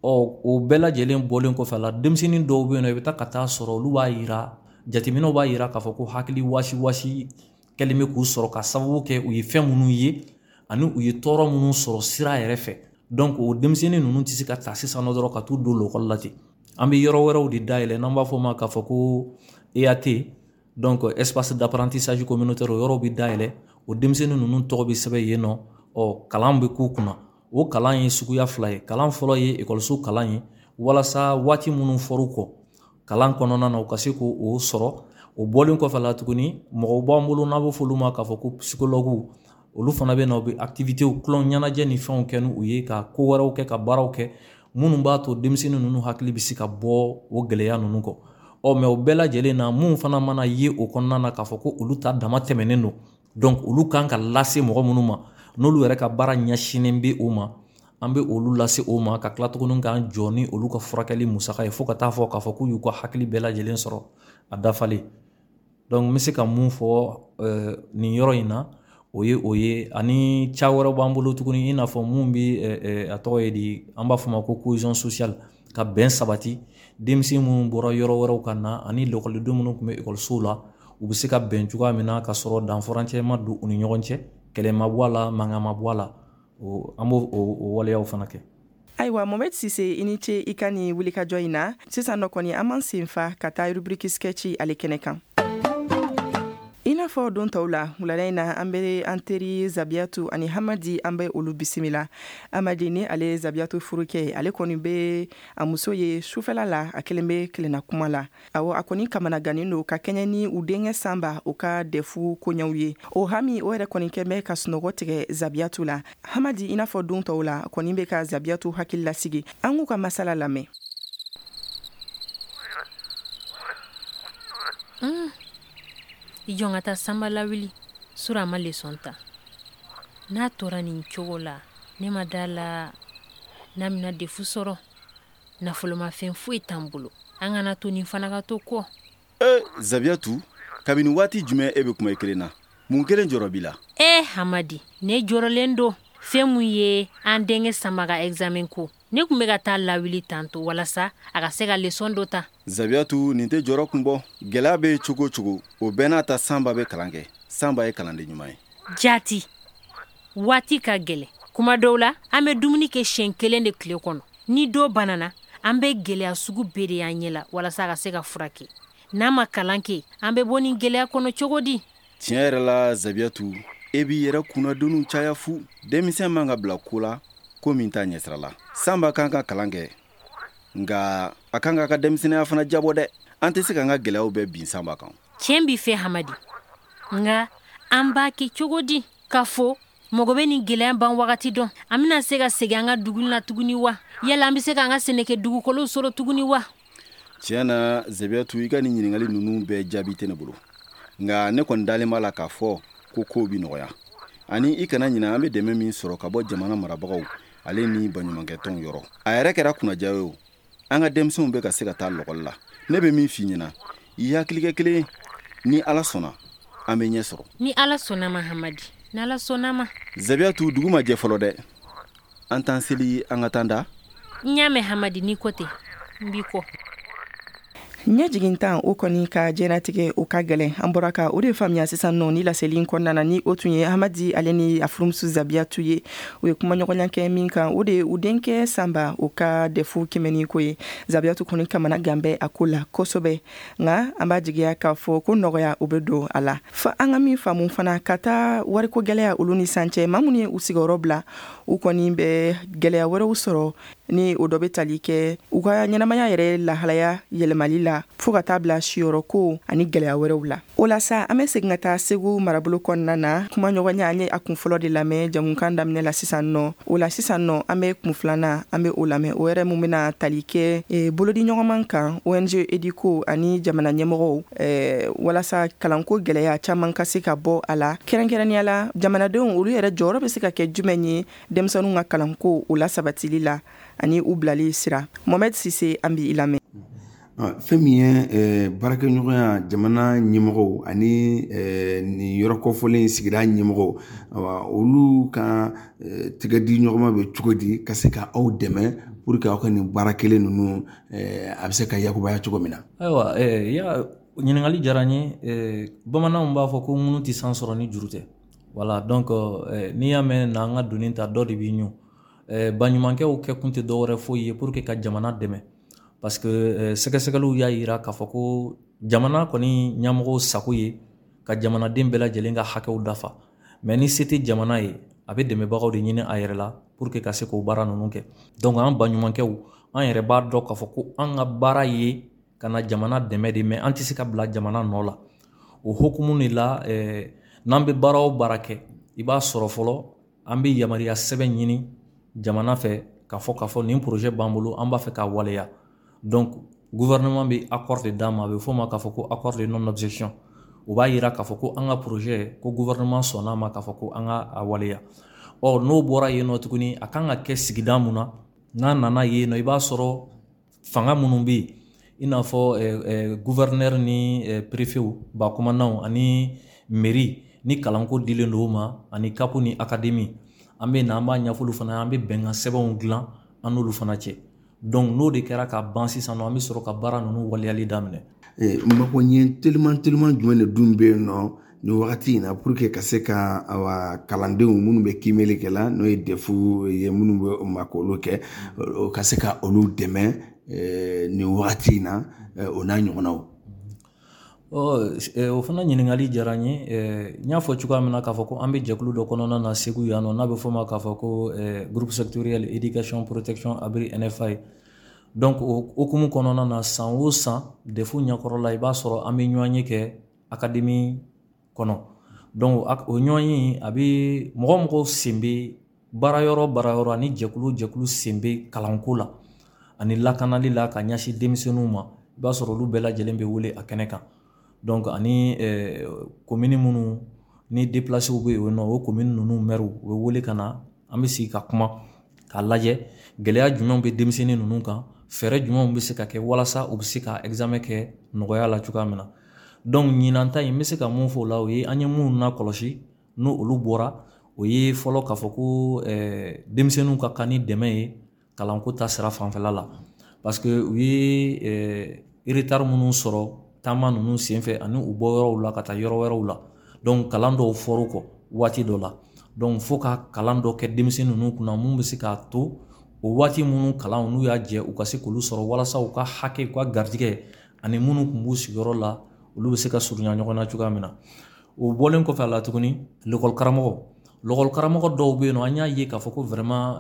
[SPEAKER 11] o bɛɛ lajɛlen bɔlen kɔfɛ a la denmisɛnnin dɔw bɛ yen nɔ i bɛ taa ka taa sɔrɔ olu b'a yira jateminɛw b'a yira k'a fɔ ko hakili wasi kɛlen bɛ k'u sɔrɔ ka sababu kɛ u ye fɛn minnu ye ani u ye tɔɔrɔ minnu sɔrɔ sira yɛrɛ fɛ donc o denmisɛnnin ninnu tɛ se ka taa sisan nɔ dɔrɔn ka t'u don l'école la ten an bɛ yɔrɔ wɛrɛw de dayɛlɛ n'an b'a fɔ o ma k'a fɔ ko EAT donc espace d'apprentissage communautaire o yɔrɔw bɛ dayɛlɛ o denmisɛnnin ninnu tɔgɔ bɛ sɛbɛn yen nɔ kalan bɛ k'u kunna o kalan ye suguya 2 ye kalan fɔlɔ ye ekɔliso kalan ye walasa waati minnu fɔr'u kɔ kalan kɔnɔna na u ka se k'o sɔrɔ o bɔlen kɔfɛ la tuguni mɔgɔw b'an bolo n'a bɛ fɔ olu ma k'a fɔ ko psychologue olu fana bɛ na u bɛ activitéw kulon ɲɛnajɛ ni fɛnw kɛ n'u ye ka ko wɛrɛw kɛ ka baaraw kɛ minnu b'a to denmisɛnnin ninnu hakili bɛ se ka bɔ o gɛlɛya ninnu kɔ mais o bɛɛ lajɛlen na mun fana mana ye o kɔnɔna na k'a fɔ ko olu ta dama tɛmɛnen don donc olu kan ka lase mɔgɔ minnu ma n'olu yɛrɛ ka baara ɲɛsinnen bɛ o ma an bɛ olu lase o ma ka tila tuguni k'an jɔ ni olu ka furakɛli musaka ye fo ka taa fɔ k'a fɔ k'u y'u ka hakili bɛɛ lajɛlen sɔrɔ a dafalen donc n bɛ se ka mun fɔ nin yɔrɔ in na o ye ani ca wɛrɛ b'an bolo tuguni i n'a fɔ mun bɛ a tɔgɔ ye di an b'a fɔ ma ko cohésion sociale ka bɛn sabati denmisɛn minnu bɔra yɔrɔ wɛrɛw ka na ani lakɔlidenw minnu tun bɛ ekɔlisow la u bɛ se ka bɛn cogoya min na ka sɔrɔ danfarancɛ ma don u ni ɲɔgɔn cɛ kɛlɛ ma bɔ a la mankan ma bɔ a la an b'o o waleyaw fana kɛ.
[SPEAKER 1] Ayiwa Mohamed Sise i ni ce i ka nin wulikajɔ in na sisan nɔ kɔni an man sen fa ka taa rubriki sketch ale kɛnɛ kan. I n'a fɔ don tɔw la wulada in na an bɛ an teri Zabiatu ani Hamadi an bɛ olu bisimila. Hamadi ni ale Zabiatu furukɛ ale kɔni bɛ a muso ye sufɛla la a kelen bɛ kilenna kuma la. Awɔ a kɔni kamana gannen don ka kɛɲɛ ni u denkɛ Sanba u ka defu koɲɛw ye. O hami o yɛrɛ kɔni kɛ bɛ ka sunɔgɔ tigɛ Zabiatu la. Hamadi i n'a fɔ don tɔw la kɔni bɛ ka Zabiatu hakili lasigi. An k'u ka masala lamɛn.
[SPEAKER 12] I jɔn ka taa Sanba lawili sura ma leçon ta. N'a tora nin cogo la ne ma da la n'a mina defu sɔrɔ nafolomafɛn foyi t'an bolo an kana to nin fana ka to kɔ.
[SPEAKER 13] Zabiatu kabini waati jumɛn e bɛ kuma i kelen na mun kelen jɔrɔ b'i la?
[SPEAKER 12] Hamadi ne jɔrɔlen don fɛn mun ye an denkɛ Sanba ka examen ko ne kun bɛ ka taa lawili tanto walasa a ka se ka leçon dɔ ta.
[SPEAKER 13] Zabiatu nin tɛ jɔrɔ kun bɔ gɛlɛya bɛ cogo cogo o bɛɛ n'a ta Sanba bɛ kalan kɛ. Sanba ye kalanden ɲuman ye.
[SPEAKER 12] Jati waati ka gɛlɛ kuma dɔw la an bɛ dumuni kɛ siɲɛ kelen de tile kɔnɔ ni dɔ banana an bɛ gɛlɛya sugu bɛɛ de y'an ɲɛ la walasa a ka se ka furakɛ n'a ma kalan kɛ an bɛ bɔ nin gɛlɛya kɔnɔ cogo di?
[SPEAKER 13] Tiɲɛ yɛrɛ la Zabiatu e b'i yɛrɛ kunnadoniw caya fu denmisɛn man ka bila ko la ko min t'a ɲɛsira la. Sanba kan ka kalan kɛ nka a kan ka denmisɛnniya fana jabɔ dɛ. An tɛ se k'an ka gɛlɛyaw bɛɛ bin Sanba kan.
[SPEAKER 12] Tiɲɛ b'i fɛ Hamadi nka an b'a kɛ cogo di k'a fɔ mɔgɔ bɛ nin gɛlɛya ban wagati dɔn an bɛna se ka segin an ka dugu la tuguni wa yala an bɛ se k'an ka sɛnɛkɛ dugukolow sɔrɔ tuguni wa?
[SPEAKER 13] Tiɲɛ na Zabiatu i ka nin ɲininkali ninnu bɛɛ jaabi tɛ ne bolo nka ne kɔni dalen b'a la k'a fɔ ko kow bi nɔgɔya ani i kana ɲina an bɛ dɛmɛ min sɔrɔ ka bɔ jamana marabagaw ale ni baɲumankɛtɔnw yɔrɔ. A yɛrɛ kɛra kunnaja ye o an ka denmisɛnw bɛ ka se ka taa lɔgɔli la. Ne bɛ min f'i ɲɛna i hakili kɛ kelen ni Ala sɔnna an bɛ ɲɛ sɔrɔ.
[SPEAKER 12] Ni Ala sɔnna ma Hamadi ni Ala sɔnna ma.
[SPEAKER 13] Zabiatu dugu ma jɛ fɔlɔ dɛ an t'an seli an ka taa da.
[SPEAKER 12] N y'a mɛn Hamadi ni ko tɛ n b'i kɔ.
[SPEAKER 1] Ɲɛjigin tan o kɔni ka jɛnatigɛ o ka gɛlɛn an bɔra ka o de faamuya sisan nɔ ni laseli kɔnɔna na ni o tun ye Hamadi ale ni a furumuso Zabiatu ye o ye kuma ɲɔgɔnya kɛ min kan o de u denkɛ Sanba o ka defu kɛmɛni ko ye Zabiatu kɔni kamana ganbɛ a ko la kosɛbɛ nka an b'a jigiya k'a fɔ ko nɔgɔya o bɛ don a la fa an ka min faamu fana ka taa wariko gɛlɛya olu ni san cɛ maa minnu ye u sigiyɔrɔ bila u kɔni bɛ gɛlɛya wɛrɛw sɔrɔ ni o dɔ bɛ tali kɛ u ka ɲɛnamaya yɛrɛ lahalaya yɛlɛmali la fo ka taa bila siyɔrɔ ko ani gɛlɛya wɛrɛw la. O la sa an bɛ segin ka taa Segu marabolo kɔnɔna na kuma ɲɔgɔnya an ye a kun fɔlɔ de lamɛn jamukan daminɛ la sisan nɔ. O la sisan nɔ an bɛ kun filanan an bɛ o lamɛn o yɛrɛ mun bɛna tali kɛ bolodi ɲɔgɔnman kan ONG EDICO ani jamana ɲɛmɔgɔw walasa kalanko gɛlɛya caman ka se ka bɔ a la. Kɛrɛnkɛrɛnnenya la jamanadenw olu yɛrɛ jɔyɔrɔ bɛ se ka kɛ jumɛn ye denmisɛnninw ka kalanko o la sabatili la ani u bilali sira. Mohamed Sise an b'i lamɛn.
[SPEAKER 10] Fɛn min ye baarakɛɲɔgɔnya jamana ɲɛmɔgɔw ani nin yɔrɔ kɔfɔlen sigida ɲɛmɔgɔw olu ka tigɛdi ɲɔgɔnma bɛ cogo di ka se ka aw dɛmɛ pour que aw ka nin baara kelen ninnu a bɛ se ka yakubaya cogo min na.
[SPEAKER 11] Ayiwa ɲininkali diyara n ye bamananw b'a fɔ ko ŋunu tɛ san sɔrɔ ni juru tɛ voilà donc n'i y'a mɛn n'an ka doni ta dɔ de b'i ɲu baɲumankɛw kɛ kun tɛ dɔwɛrɛ foyi ye pour que ka jamana dɛmɛ parce que sɛgɛsɛgɛliw y'a yira k'a fɔ ko jamana kɔni ɲɛmɔgɔw sago ye ka jamanaden bɛɛ lajɛlen ka hakɛw dafa mais ni se tɛ jamana ye a bɛ dɛmɛbagaw de ɲini a yɛrɛ la pour que ka se k'o baara ninnu kɛ donc an baɲumankɛw an yɛrɛ b'a dɔn k'a fɔ ko an ka baara ye ka na jamana dɛmɛ de mais an tɛ se ka bila jamana nɔ la o hukumu de la n'an bɛ baara o baara kɛ i b'a sɔrɔ fɔlɔ an bɛ yamaruya sɛbɛn ɲini jamana fɛ k'a fɔ nin projet b'an bolo an b'a fɛ k'a waleya donc gouvernement bɛ accord de d'an ma a bɛ fɔ ma k'a fɔ ko accord de non objection o b'a yira k'a fɔ ko an ka projet ko gouvernement sɔnna ma k'a fɔ ko an ka a waleya n'o bɔra yen nɔ tuguni a kan ka kɛ sigida mun na n'a nana yen nɔ i b'a sɔrɔ fanga minnu bɛ yen i n'a fɔ gouverneur ni préfet bakomananw ani mairie ni kalanko dilen don o ma ani CAP ni académie an bɛ na an b'a ɲɛfɔlu fana an bɛ bɛnkan sɛbɛnw dilan an n'olu fana cɛ donc n'o de kɛra ka ban sisan nɔ an bɛ sɔrɔ ka baara ninnu waleyali daminɛ.
[SPEAKER 10] Mako ɲɛ teliman jumɛn de dun bɛ yen nɔ ni wagati na pour que ka se ka awa kalandenw minnu bɛ kimeli kɛ la n'o ye defu ye minnu bɛ makolo kɛ ka se ka olu dɛmɛ ni wagati na o n'a ɲɔgɔnnaw.
[SPEAKER 11] O fana ɲininkali diyara n ye n y'a fɔ cogoya min na k'a fɔ ko an bɛ jɛkulu dɔ kɔnɔna na Segu yan nɔ n'a bɛ fɔ ma k'a fɔ ko groupe sectoriel éducation protection abri NFA. Donc o hukumu kɔnɔna na san o san defu ɲɛkɔrɔla i b'a sɔrɔ an bɛ ɲɔgɔn ye kɛ académie kɔnɔ. Donc o ɲɔgɔn ye a bɛ mɔgɔ sen bɛ baara yɔrɔ ani jɛkulu sen bɛ kalanko la ani lakanali la ka ɲɛsin denmisɛnninw ma i b'a sɔrɔ olu bɛɛ lajɛlen bɛ wele a kɛnɛ kan. Donc ani commune minnu ni déplacés bɛ yen nɔ o commune ninnu maires u bɛ wele ka na an bɛ sigi ka kuma k'a lajɛ gɛlɛya jumɛnw bɛ denmisɛnnin ninnu kan fɛɛrɛ jumɛnw bɛ se ka kɛ walasa u bɛ se ka examen kɛ nɔgɔya la cogoya min na. Donc ɲinan ta in n bɛ se ka mun fɔ o la o ye an ye minnu nakɔlɔsi n'o olu bɔra o ye fɔlɔ k'a fɔ ko denmisɛnninw ka kan ni dɛmɛ ye kalanko ta sira fanfɛla la parce que u ye retard minnu sɔrɔ taama ninnu senfɛ ani u bɔ yɔrɔw la ka taa yɔrɔ wɛrɛw la. Donc kalan dɔw fɔr'u kɔ waati dɔ la. Donc fo ka kalan dɔ kɛ denmisɛnnin ninnu kunna mun bɛ se k'a to o waati minnu kalan n'u y'a jɛ u ka se k'olu sɔrɔ walasa u ka hakɛ u ka garijɛgɛ ani minnu tun b'u sigiyɔrɔ la olu bɛ se ka surunya ɲɔgɔn na cogoya min na. O bɔlen kɔfɛ a la tuguni l'école karamɔgɔ dɔw bɛ yen nɔ an y'a ye k'a fɔ ko vraiment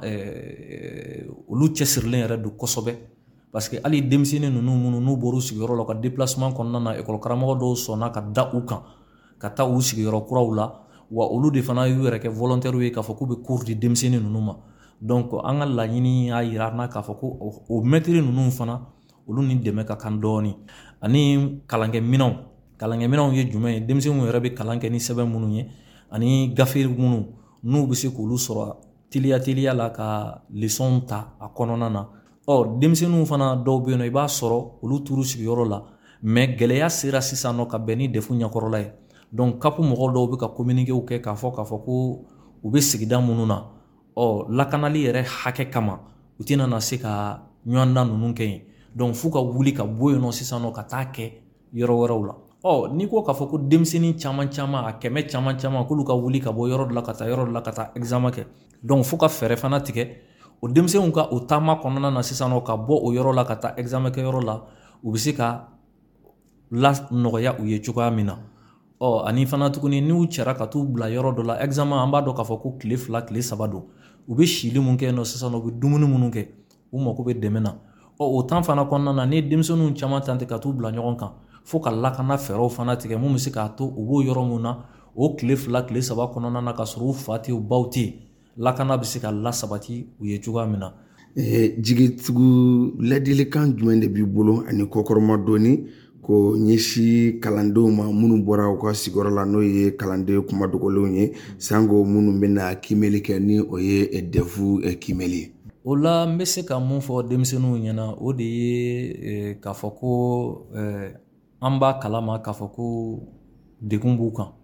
[SPEAKER 11] olu cɛsirilen yɛrɛ don kosɛbɛ. Parce que hali denmisɛnnin ninnu minnu n'u bɔr'u sigiyɔrɔ la u ka déplacement kɔnɔna na école karamɔgɔ dɔw sɔnna ka da u kan ka taa u sigiyɔrɔ kuraw la wa olu de fana y'u yɛrɛ kɛ volontaire ye k'a fɔ k'u bɛ cours di denmisɛnnin ninnu ma. Donc an ka laɲini y'a yira an na k'a fɔ ko o maître ninnu fana olu ni dɛmɛ ka kan dɔɔni ani kalankɛminɛnw ye jumɛn ye denmisɛnninw yɛrɛ bɛ kalan kɛ ni sɛbɛn minnu ye ani gafe minnu n'u bɛ se k'olu sɔrɔ teliya la ka leçon ta a kɔnɔna na. Denmisɛnninw fana dɔw bɛ yen nɔ i b'a sɔrɔ olu t'u sigiyɔrɔ la mais gɛlɛya sera sisan nɔ ka bɛn ni defu ɲɛkɔrɔla ye. Donc CAP mɔgɔw dɔw bɛ ka communiquéw kɛ k'a fɔ ko u bɛ sigida minnu na lakanali yɛrɛ hakɛ kama u tɛna na se ka ɲɔgɔndan ninnu kɛ yen. Donc f'u ka wuli ka bɔ yen nɔ sisan nɔ ka taa kɛ yɔrɔ wɛrɛw la. N'i ko k'a fɔ ko denmisɛnnin caman a kɛmɛ caman k'olu ka wuli ka bɔ yɔrɔ dɔ la ka taa yɔrɔ dɔ la ka taa examen kɛ. Donc f'u ka fɛɛrɛ fana tigɛ o denmisɛnninw ka o taama kɔnɔna na sisan nɔ ka bɔ o yɔrɔ la ka taa examen kɛ yɔrɔ la u bɛ se ka la nɔgɔya u ye cogoya min na. Ani fana tuguni n'u cɛra ka t'u bila yɔrɔ dɔ la examen an b'a dɔn k'a fɔ ko tile 2 tile 3 don u bɛ sili mun kɛ yen nɔ sisan nɔ u bɛ dumuni minnu kɛ u mako bɛ dɛmɛ na. O temps fana kɔnɔna na ni denmisɛnninw caman tɛ ka t'u bila ɲɔgɔn kan fo ka lakana fɛɛrɛw fana tigɛ mun bɛ se k'a to u b'o yɔrɔ mun na o tile 2 tile 3 kɔnɔna na ka sɔrɔ u fa tɛ u baw tɛ yen lakana bɛ se ka lasabati u ye cogoya min na.
[SPEAKER 10] Jigitigiw ladilikan jumɛn de b'i bolo ani kɔkɔrɔma dɔɔni ko ɲɛsi kalandenw ma minnu bɔra u ka sigiyɔrɔ la n'o ye kalanden kuma dogolenw ye sango minnu bɛna kimeli kɛ ni o ye defu kimeli ye.
[SPEAKER 11] O la n bɛ se ka mun fɔ denmisɛnninw ɲɛna o de ye k'a fɔ ko an b'a kalama k'a fɔ ko degun b'u kan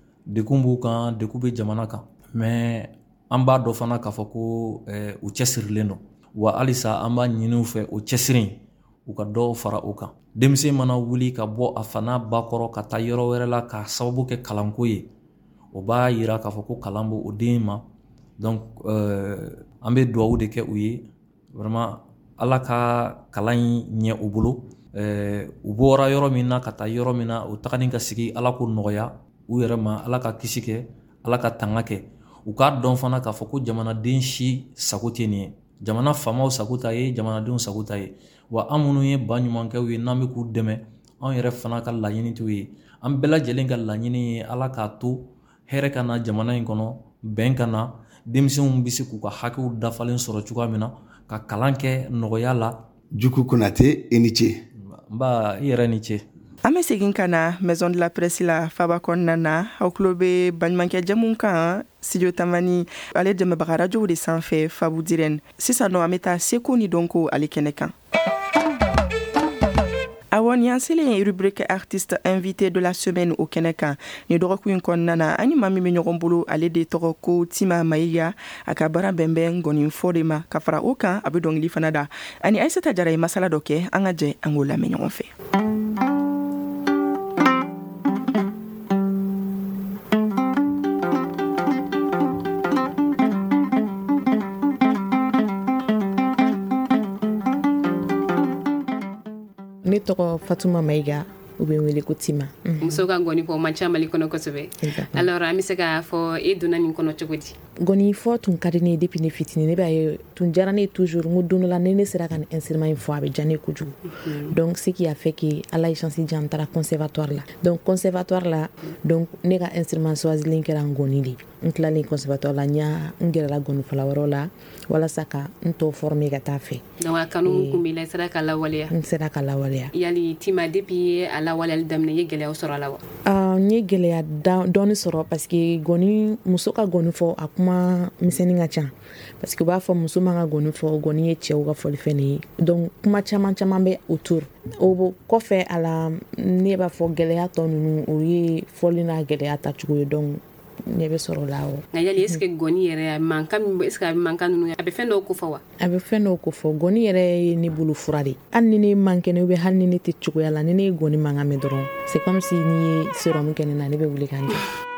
[SPEAKER 11] degun bɛ jamana kan mais an b'a dɔn fana k'a fɔ ko u cɛsirilen don wa halisa an b'a ɲini u fɛ o cɛsiri u ka dɔw fara o kan. Denmisɛn mana wuli ka bɔ a fana ba kɔrɔ ka taa yɔrɔ wɛrɛ la k'a sababu kɛ kalanko ye o b'a yira k'a fɔ ko kalan b'o den ma. Donc an bɛ dugawu de kɛ u ye vraiment ala ka kalan in ɲɛ u bolo u bɔra yɔrɔ min na ka taa yɔrɔ min na u tagani ka sigi ala ko nɔgɔya u yɛrɛ ma ala ka kisi kɛ ala ka tanga kɛ u k'a dɔn fana k'a fɔ ko jamanaden si sago tɛ nin ye jamana faamaw sago t'a ye jamanadenw sago t'a ye wa an minnu ye ba ɲumankɛw ye n'an bɛ k'u dɛmɛ an yɛrɛ fana ka laɲini t'u ye an bɛɛ lajɛlen ka laɲini ye ala k'a to hɛrɛ ka na jamana in kɔnɔ bɛn ka na denmisɛnw bɛ se k'u ka hakɛw dafalen sɔrɔ cogoya min na ka kalan kɛ nɔgɔya la.
[SPEAKER 10] Juku Konate i ni ce.
[SPEAKER 11] Nba i yɛrɛ ni ce.
[SPEAKER 1] An bɛ segin ka na Maison de la Presse la faba kɔnɔna na aw tulo bɛ baɲumankɛ jɛmu kan Studio Tamani ale dɛmɛbaga radio de sanfɛ Fabu Dirɛne sisan nɔ an bɛ taa Seko ni Dɔnko ale kɛnɛ kan. Awon yanselen rubrique artiste invité de la semaine au Kɛnɛ ni dɔgɔkun kɔnɔna na ani maa min bɛ ɲɔgɔn bolo ale de tɔgɔ ko Tima Mayiga a ka baara bɛnbɛn ngɔnifɔ de ma ka fara o kan a bɛ dɔnkili fana da ani Aïssata Jara ye masala dɔ kɛ an ka jɛ an k'o lamɛn ɲɔgɔn fɛ.
[SPEAKER 14] tɔgɔ Fatuma Maiga u bɛ wele ko Tima.
[SPEAKER 15] Muso ka gɔni fɔ man ca Mali kɔnɔ kosɛbɛ. Alors an bɛ se k'a fɔ e donna nin kɔnɔ cogo di?
[SPEAKER 14] Gɔni fɔ tun ka di ne ye depuis ne fitinin, ne b'a ye tun diyara ne ye toujours n ko don dɔ la ne sera ka nin instrument in fɔ a bɛ diya ne ye kojugu. Donc ce qui a fait que Ala ye chance di yan n taara conservatoire la. Donc conservatoire la donc ne ka instrument choisilen kɛra gɔni de ye. N tilalen conservatoire la n gɛrɛla gɔnifɔla wɛrɛw la walasa ka n tɔ former ka taa fɛ.
[SPEAKER 15] Donc a kanu kun b'i la i sera ka lawaleya?
[SPEAKER 14] N sera ka lawaleya.
[SPEAKER 15] Yali Tima depuis a lawaleyali daminɛ i ye gɛlɛyaw sɔrɔ a la wa?
[SPEAKER 14] N ye gɛlɛya dɔɔni sɔrɔ parce que gɔni muso ka gɔni fɔ a kuma misɛnnin ka ca parce que u b'a fɔ muso man ka gɔni fɔ gɔni ye cɛw ka fɔlifɛn de ye donc kuma caman bɛ autour o kɔfɛ a la ne b'a fɔ gɛlɛya tɔ ninnu o ye fɔli n'a gɛlɛya tacogo ye donc ne bɛ sɔrɔ la o.
[SPEAKER 15] Nka yali est-ce que gɔni yɛrɛ mankan min est-ce que a bɛ mankan ninnu a bɛ fɛn dɔw ko fɔ wa?
[SPEAKER 14] A bɛ fɛn dɔw ko fɔ gɔni yɛrɛ ye ne bolo fura de hali ni ne man kɛnɛ ou bien hali ni ne tɛ cogoya la ni ne ye gɔni mankan mɛn dɔrɔn c'est comme si ni ye sérum kɛ ne na ne bɛ wuli ka n jɔ.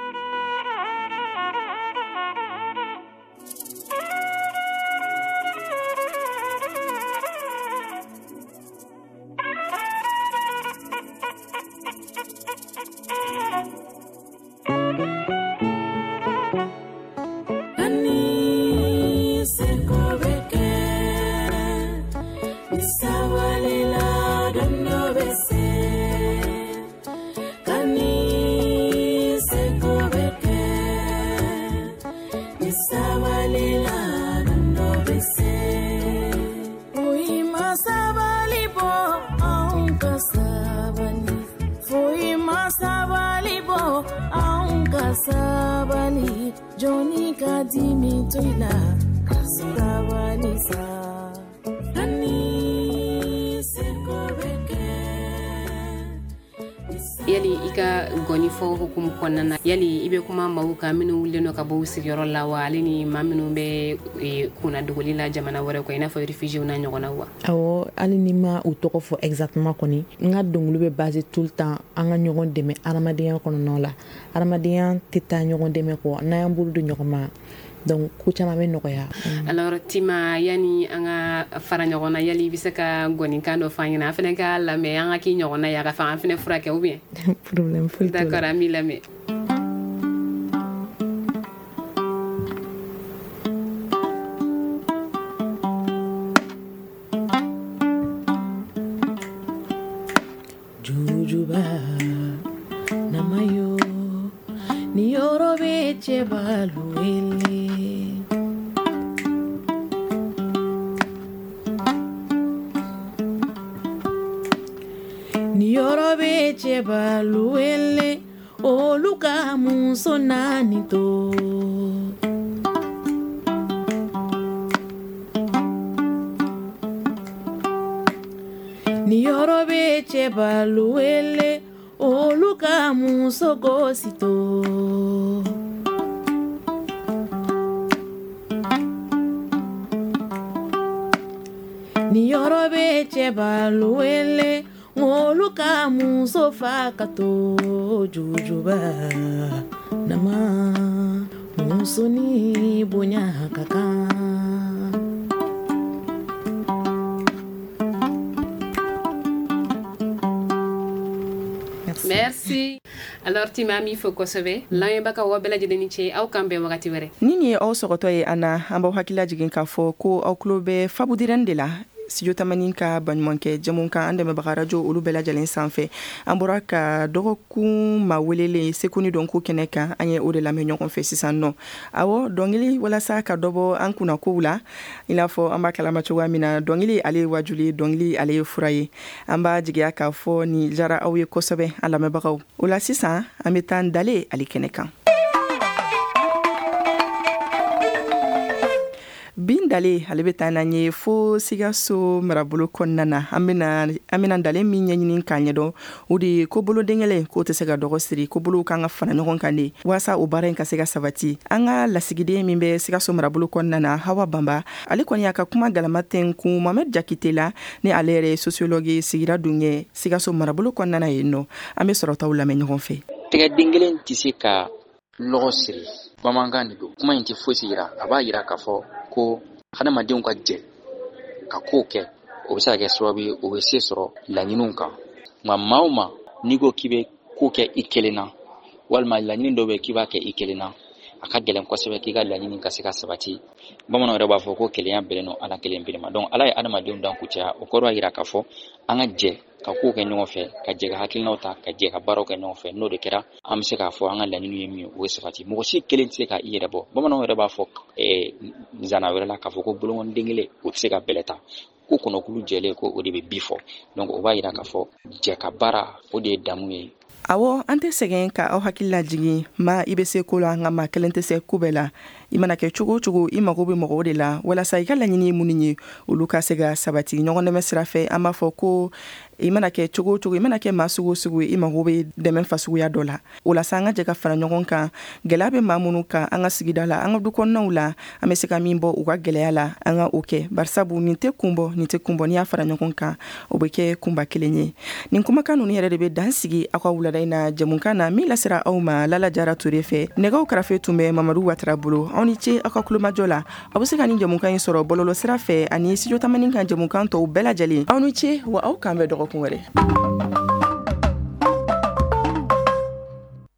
[SPEAKER 15] Yali i ka gɔni fɔ hukumu kɔnɔna na yali i bɛ kuma maaw kan minnu wulilen don ka bɔ u sigiyɔrɔ la wa ale ni maa minnu bɛ kunna dogoli la jamana wɛrɛ kɔ i n'a fɔ réfugiés n'a ɲɔgɔnna wa? Awɔ
[SPEAKER 14] hali ni ma u tɔgɔ fɔ exactement kɔni n ka dɔnkili bɛ basé tout le temps an ka ɲɔgɔn dɛmɛ adamadenya kɔnɔnaw la adamadenya tɛ taa ɲɔgɔn dɛmɛ kɔ n'an y'an bolo don ɲɔgɔn ma donc ko caman bɛ nɔgɔya.
[SPEAKER 15] Alors Tima yani an ka fara ɲɔgɔn na yali i bɛ se ka gɔnikan dɔ fɔ an ɲɛna an fana ka lamɛn an ka k'i ɲɔgɔn na yan ka fɔ an fana furakɛ ou bien?
[SPEAKER 14] Problème foyi t'o la.
[SPEAKER 15] D'accord an b'i lamɛn.
[SPEAKER 14] Jujuba namayo ni yɔrɔ bɛ cɛ baluwele. Ni yɔrɔ bɛ cɛ baluwele olu ka muso naani to. Ni yɔrɔ bɛ cɛ baluwele olu ka muso gosi to. Ni yɔrɔ bɛ cɛ baluwele olu ka muso fa ka to. Jujuba nama muso ni bonya ka kan.
[SPEAKER 15] Merci. Alors Tima mi fo kosɛbɛ lamɛnbagaw aw bɛɛ lajɛlen ni ce aw kan bɛn wagati wɛrɛ.
[SPEAKER 1] Ni nin ye aw sɔgɔtɔ ye Ana an b'aw hakilila jigin k'a fɔ ko aw tulo bɛ Fabudirɛni de la studio tamani ka baɲumankɛ jɛmu kan an dɛmɛbaga radio olu bɛɛ lajɛlen sanfɛ an bɔra ka dɔgɔkun ma welelen seko ni dɔnko kɛnɛ kan an ye o de lamɛn ɲɔgɔn fɛ sisan nɔ awɔ dɔnkili walasa ka dɔbɔ an kunna kow la i n'a fɔ an b'a kalama cogoya min na dɔnkili ale ye wajuli ye dɔnkili ale ye fura ye an b'a jigiya k'a fɔ ni jara aw ye kosɛbɛ an lamɛnbagaw o la sisan an bɛ taa Ndale ale kɛnɛ kan. Bin Ndale ale bɛ taa n'an ye fo Sikaso marabolo kɔnɔna na an bɛna Ndale min ɲɛɲini k'a ɲɛdɔn o de ye ko bolodengɛlɛ k'o tɛ se ka dɔgɔ siri ko bolow kan ka fara ɲɔgɔn kan de walasa o baara in ka se ka sabati an ka lasigiden min bɛ Sikaso marabolo kɔnɔna na Hawa Banba ale kɔni y'a ka kuma galama tɛnkun Mohamed Jakite la ni ale yɛrɛ ye sociologue sigira dun ye Sikaso marabolo kɔnɔna na yen nɔ an bɛ sɔrɔtaw lamɛn ɲɔgɔn fɛ.
[SPEAKER 16] Tɛgɛden kelen tɛ se ka lɔgɔ siri bamanankan de don kuma in tɛ fosi yira a b'a yira k'a fɔ ko hadamadenw ka jɛ ka kow kɛ o bɛ se ka kɛ sababu ye o bɛ se sɔrɔ laɲiniw kan nka maa o maa n'i ko k'i bɛ ko kɛ i kelen na walima laɲini dɔ bɛ k'i b'a kɛ i kelen na a ka gɛlɛn kosɛbɛ k'i ka laɲini ka se ka sabati bamananw yɛrɛ b'a fɔ ko kelenya bɛnnen don ala kelen bere ma donc ala ye adamadenw dan ku caya o kɔrɔ b'a yira k'a fɔ an ka jɛ ka kow kɛ ɲɔgɔn fɛ ka jɛ ka hakilinaw ta ka jɛ ka baaraw kɛ ɲɔgɔn fɛ n'o de kɛra an bɛ se k'a fɔ an ka laɲini ye min ye o ye sabati mɔgɔ si kelen tɛ se ka i yɛrɛ bɔ bamananw yɛrɛ b'a fɔ zana wɛrɛ la k'a fɔ ko bolokɔniden kelen o tɛ se ka bɛlɛ ta ko kɔnɔkulu jɛlen ko o de bɛ bi fɔ donc o b'a yira k'a fɔ jɛ ka baara o de ye damu ye.
[SPEAKER 1] Awɔ an tɛ sɛgɛn ka aw hakili lajigin maa i bɛ se ko la nka maa kelen tɛ se ko bɛɛ la i mana kɛ cogo o cogo i mago bɛ mɔgɔw de la walasa i ka laɲini ye minnu ye olu ka se ka sabati ɲɔgɔn dɛmɛ sira fɛ an b'a fɔ ko i mana kɛ cogo o cogo i mana kɛ maa sugu o sugu i mago bɛ dɛmɛ fasuguya dɔ la o la sa an ka jɛ ka fara ɲɔgɔn kan gɛlɛya bɛ maa minnu kan an ka sigida la an ka du kɔnɔnaw la an bɛ se ka min bɔ u ka gɛlɛya la an ka o kɛ barisabu nin tɛ kun bɔ n'i y'a fara ɲɔgɔn kan o bɛ kɛ kunba kelen ye nin kumakan ninnu yɛrɛ de bɛ dan sigi aw ka wulada in na jamukan na min lasera aw ma Lala Jara Ture fɛ nɛgɛw karafe tun bɛ Mamadu Watara bolo aw ni ce aw ka kulomajɔ la aw bɛ se ka nin jamukan in sɔrɔ bɔlɔlɔ sira fɛ ani studio tamani kan jamukan tɔw bɛɛ lajɛlen aw ni ce wa aw kan bɛ dɔgɔkun wɛrɛ.